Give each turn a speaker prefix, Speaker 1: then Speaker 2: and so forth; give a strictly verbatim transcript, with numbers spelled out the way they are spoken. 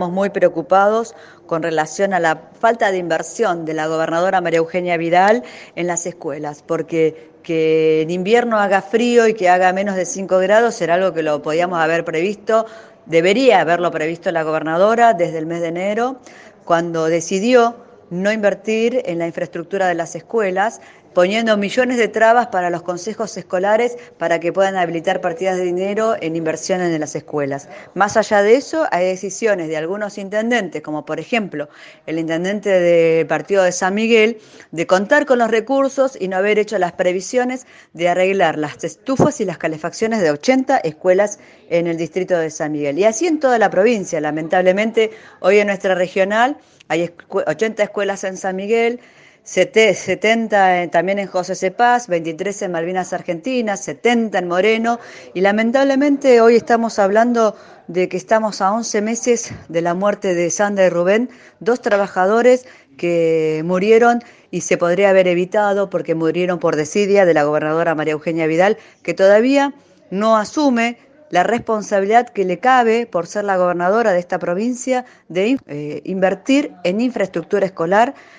Speaker 1: estamos muy preocupados con relación a la falta de inversión de la gobernadora María Eugenia Vidal en las escuelas, porque que en invierno haga frío y que haga menos de cinco grados era algo que lo podíamos haber previsto, debería haberlo previsto la gobernadora desde el mes de enero, cuando decidió no invertir en la infraestructura de las escuelas, poniendo millones de trabas para los consejos escolares para que puedan habilitar partidas de dinero en inversiones en las escuelas. Más allá de eso, hay decisiones de algunos intendentes, como por ejemplo el intendente del partido de San Miguel, de contar con los recursos y no haber hecho las previsiones de arreglar las estufas y las calefacciones de ochenta escuelas en el distrito de San Miguel. Y así en toda la provincia, lamentablemente, hoy en nuestra regional hay ochenta escuelas en San Miguel, setenta también en José Cepaz, veintitrés en Malvinas Argentinas, setenta en Moreno, y lamentablemente hoy estamos hablando de que estamos a once meses de la muerte de Sandra y Rubén, dos trabajadores que murieron y se podría haber evitado porque murieron por desidia de la gobernadora María Eugenia Vidal, que todavía no asume la responsabilidad que le cabe por ser la gobernadora de esta provincia de eh, invertir en infraestructura escolar